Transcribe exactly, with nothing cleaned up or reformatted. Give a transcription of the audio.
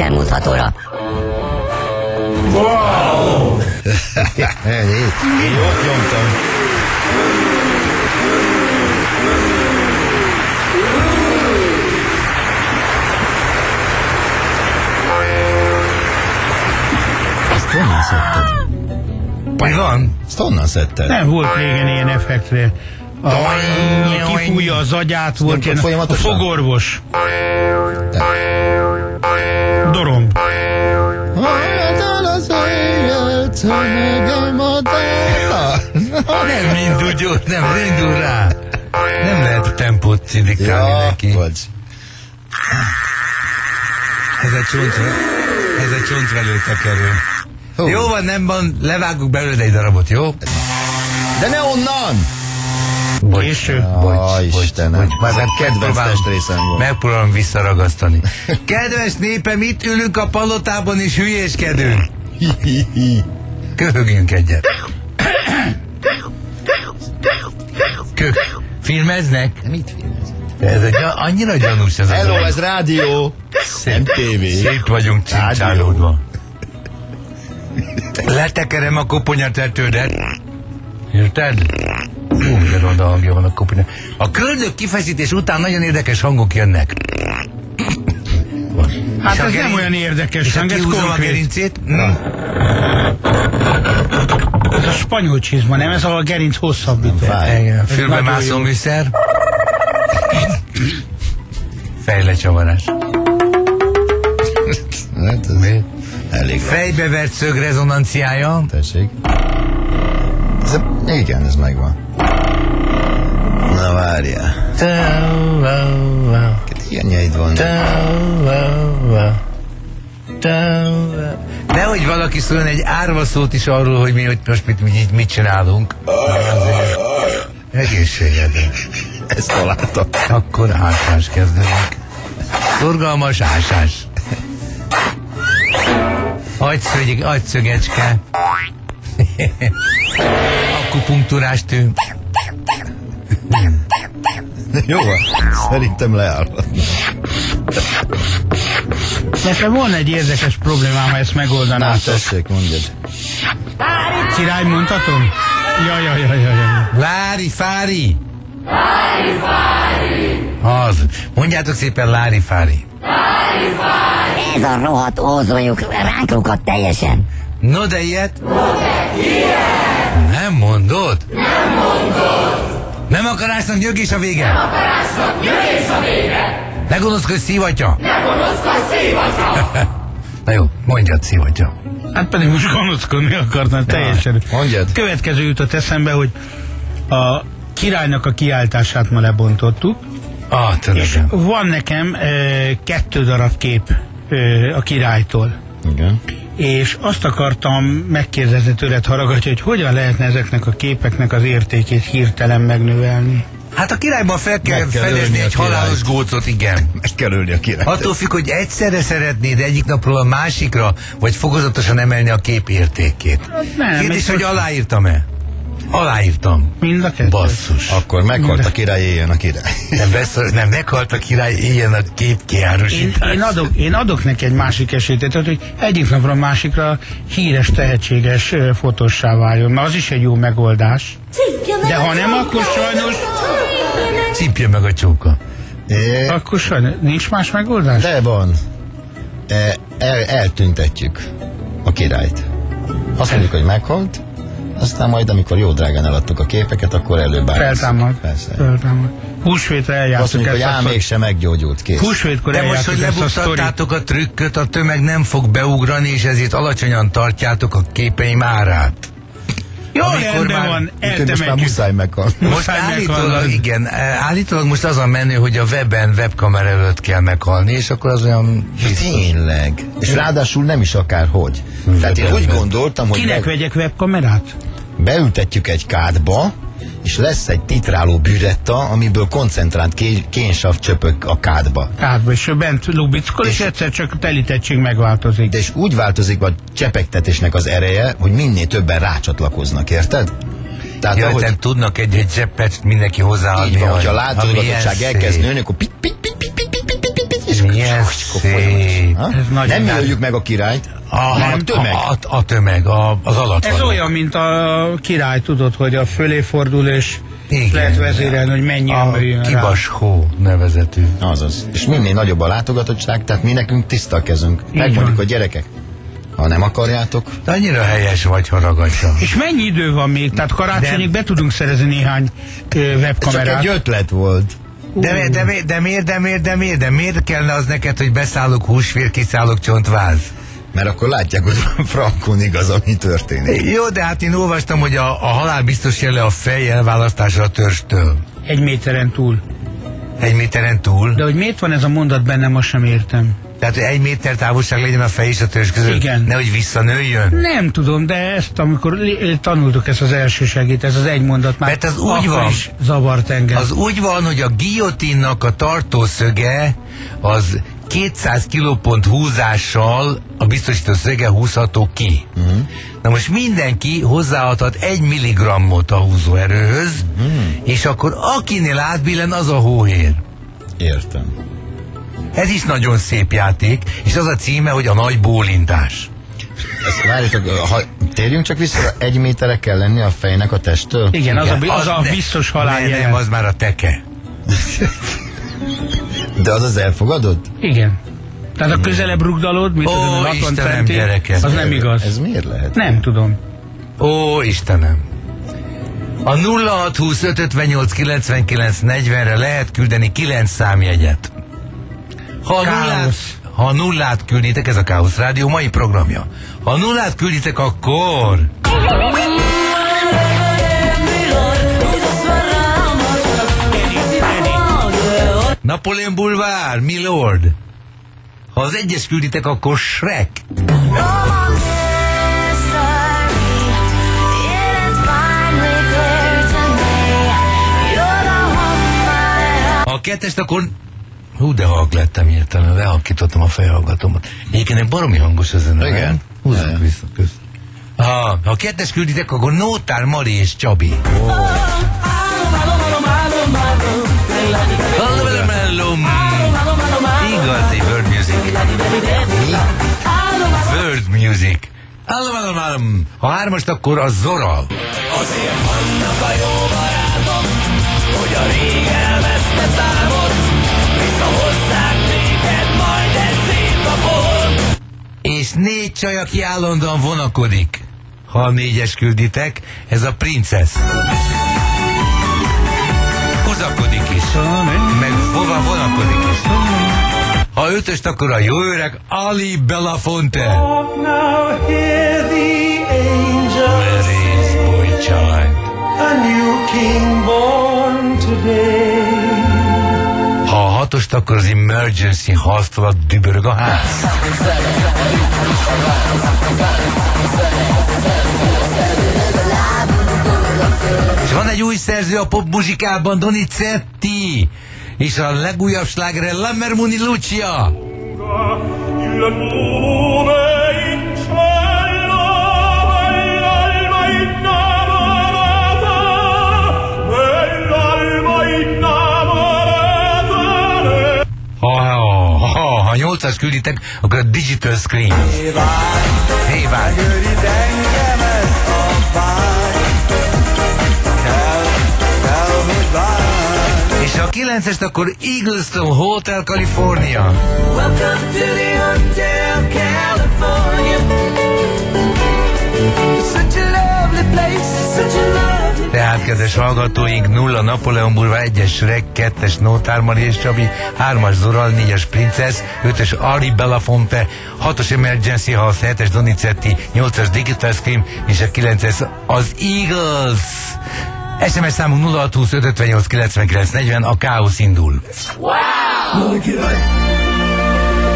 kézzelmondhatóra. Wow! Én jót nyomtam. Ezt honnan szedted? Mi van? Ezt honnan szedted? Nem volt régen ilyen effektre. A, kifújja az agyát, volt ilyen a fogorvos. Doromb. Nem indul gyors, nem indul rá. Nem lehet a tempót cidiktálni ja, neki. Vagy. Ez egy csontra, ez egy csontvelő tekerő. Hú. Jó van, nem van, levágjuk belőle egy darabot, jó? De ne onnan! Bocs, Késő. bocs, Aj, bocs, Istenem. bocs. Már Kedvenc testrészem volt. Megpróbálom visszaragasztani. Kedves népem, itt ülünk a palotában és hülyéskedünk. Köhögjünk egyet. Köh. Filmeznek? Mit filmez? Ez egy, annyira gyanús ez a Hello, dolog. ez rádió. Nem tévé. Szép vagyunk csincsálódva. Letekerem a koponyatetődet. Érted? Hú, de ronda hangja van a koponya. A köldök kifeszítés után nagyon érdekes hangok jönnek. Hát És ez a nem gerinc- olyan érdekes És ha hang, ez kihúzom a konkrét. gerincét? Hm? Ez a spanyol csizma, nem? Ez a gerinc hosszabbító. Fáj. Igen, Ez fülbemászó nagyon jó. műszer. Fejlecsavarás. Hát ez elég. Fejbevert szög rezonanciája. Tessék. Ez, igen, ez megvan. Na várjál. Ilyenjeid van. Nehogy valaki szóljon egy árva szót is arról, hogy mi hogy most mit, mit, mit csinálunk. Azért egészségedre. Ezt találtam. Akkor ásás kezdődik. Szorgalmas ásás. Agyszög, agyszögecske. Akupunktúrás tű. Jó van, szerintem leállhat. Nekem van egy érdekes problémám, ha ezt Na, megoldanátok. tessék, mondjad. Király, mondhatom? Ja, ja, ja, ja, ja. Lári Fári. Lári Fári. Az. Mondjátok szépen Lári Fári. Ez a rohadt ózonjuk ránk lukadt teljesen. No de ilyet? No de ilyet. Nem mondod? Nem mondod. Nem akarásnak nyögés a vége? Nem akarásnak nyögés a vége. Ne gonoszkodj, szívatja. Ne gonoszkodj, szívatja. Na jó, mondjad, szívatja. Hát pedig most gonoszkodni akartam teljesen. Mondjad. Következő jutott eszembe, hogy a királynak a kiáltását ma lebontottuk, Ah, és tudom. van nekem e, kettő darab kép e, a királytól. Igen. És azt akartam megkérdezni tőled, Haragati, hogy hogyan lehetne ezeknek a képeknek az értékét hirtelen megnövelni. Hát a királyban fel kell, Meg kell ölni fedezni a egy halálos királyt. gócot, igen. Meg kell ölni a királyt. Attól függ, hogy egyszerre szeretnéd egyik napról a másikra, vagy fokozatosan emelni a kép értékét. Nem, Kérdés, ez hogy most- aláírtam-e? Aláírtam. Mind a kettő. Basszus. Akkor meghalt a király, éljen a király. Nem, beszél, nem meghalt a király, éljen a kép Én, kiárusítás. én, adok, én adok neki egy másik esélyt, tehát hogy egyik napra a másikra híres, tehetséges ö, fotóssá váljon. Na, az is egy jó megoldás. De ha nem, akkor sajnos, Csípje meg a csóka. É, akkor sajnos nincs más megoldás? de van. E, el, eltüntetjük a királyt. Azt mondjuk, hogy meghalt, aztán majd, amikor jó drágán eladtuk a képeket, akkor előbállítjuk. Feltámad. Persze. Feltámad. Húsvétre Azt eljátszuk mondjuk, hogy ezt a ám sztorit. mégsem meggyógyult, kész. Húsvétkor De most, hogy eljátszuk ezt a sztorit. lebuktattátok a trükköt, a tömeg nem fog beugrani, és ezért alacsonyan tartjátok a képeim árát. Jó, Amikor rendben már- van, Úgyhogy most már eltemetjük. muszáj meghalni. Most Muszáj állítólag, meghalnod. igen, eh, állítólag most az a menő, hogy a webben, webkamera előtt kell meghalni, és akkor az olyan biztos. Tényleg. És ráadásul nem is akárhogy. Tehát én úgy gondoltam, hogy Kinek be, vegyek webkamerát? beültetjük egy kádba, és lesz egy titráló büretta, amiből koncentrált ké- kénsav csöpök a kádba. Kádba, és bent lubickol, és egyszer csak a telítettség megváltozik. De és úgy változik a csepegtetésnek az ereje, hogy minél többen rácsatlakoznak, érted? Tehát Ja, ahogy hogy tudnak egy-egy cseppet mindenki hozzáadni. így van, hogyha a hogy- ami látogatottság ilyen elkezd szép. nőni, akkor pit, pit, pit, pit, pit, pit, pit, pit, pit, pit, és Milyen Milyen szép. Nem mi öljük meg a királyt, A, hanem a tömeg. A, a, a tömeg, a, az alatt Ez való. olyan, mint a király, tudod, hogy a fölé fordul, és Igen. lehet vezérelni, hogy mennyi A ember jön rá. Kibas Hó nevezetű. Azaz. És minél nagyobb a látogatottság, tehát mi nekünk tiszta a kezünk. Így Megmondjuk van. a gyerekek, ha nem akarjátok, De annyira helyes vagy, ha ragadja. És mennyi idő van még? Tehát karácsonyig De- be tudunk szerezni néhány ö, csak webkamerát. egy ötlet volt. De, mi- de, mi- de miért, de miért, de miért, de miért kellene az neked, hogy beszállok húsvér, kiszállok csontváz? Mert akkor látják, hogy frankon igaz, ami történik. Jó, de hát én olvastam, hogy a, a halál biztos jele a fej elválasztása a törstől. Egy méteren túl. Egy méteren túl. De hogy miért van ez a mondat bennem, azt sem értem. Tehát, hogy egy méter távolság legyen a fej és a törzs között. Igen. Nehogy visszanőjön. Nem tudom, de ezt, amikor li- tanultuk ezt az első segít, ez az egy mondat már Mert az úgy akkor van. is zavart engem. Az úgy van, hogy a guillotinnak a tartószöge az kétszáz kilopont húzással a biztosító szöge húzható ki. Uh-huh. Na most mindenki hozzáadhat egy milligrammot a húzóerőhöz, uh-huh. és akkor akinél átbillen, az a hóhér. Értem. Ez is nagyon szép játék, és az a címe, hogy a nagy bólintás. Ezt várjátok, ha térjünk csak vissza, egy méterre kell lenni a fejnek a testtől? Igen, az a, bi- az a ne- biztos halál ne, nem, jelen. az már a teke. De az az elfogadott? Igen. Tehát a közelebb rugdalod, mit Ó, tudom, a laton Istenem, fenti, gyerekek. az nem igaz. Ez miért lehet? Nem tudom. Ó, Istenem! A nulla hat húsz öt ötvennyolc kilencvenkilenc negyvenre lehet küldeni kilenc számjegyet. Ha a nullát, Káosz. ha a nullát külditek, ez a Káosz Rádió mai programja. Ha a nullát külditek, akkor... Napoleon Boulevard, Milord. Ha az egyes külditek, akkor Shrek. Ha a kettest, akkor... Hú, de halk lettem hirtelen, lehalkítottam a fejhallgatómat. Egyébként egy baromi hangos ez a zene. Igen. nem? Húzzuk Igen. vissza, kösz. Ha, ha a kettest külditek, akkor Nótár Mari és Csabi. Hallom, igazi World Music. World Music. Hallom, hallom, hallom. Ha hármast, akkor a Zoral. Azért vannak a jó barátok, hogy a rég elvesztett álmod visszahozzák téged majd egy szép napon. És négy csaj, aki állandóan vonakodik. Ha a négyes külditek, ez a Princess. Hozakodik is. Meg hova vonakodik is. Ha ötöst, akkor a jó öreg Ali Belafonte. Now hear the angels, Where is boy child? a new king born today. Ha a hatost, akkor az Emergency hasztalat dübörög a ház. És van egy új szerző a popmuzsikában, Donizetti, és a legújabb slágere Lammermuni Lucia. Il nome in cielo dell'alma innamorata, dell'alma innamorata. Ha, ha, ha, ha nyolcas külditek, akkor a Digital Screen. Hey, várj! Őrid engemet a vágy, kell, kell, hogy várj. És ha a kilencest, akkor Eagleston Hotel California. Welcome to the Hotel California. It's such a lovely place, such a lovely. Tehát, kedves hallgatóink, nulla Napoleon Boulevard, egyes Shrek, kettes Nótár Mari és Csabi, hármas Zoral, négyes Princess, ötös Ali Belafonte, hatos Emergency House, hetes Donizetti, nyolcas Digital Scream, és a kilences az Eagles. es em es számunk nulla hat húsz öt ötvennyolc kilencvenkilenc negyven, a Káosz indul. Wow!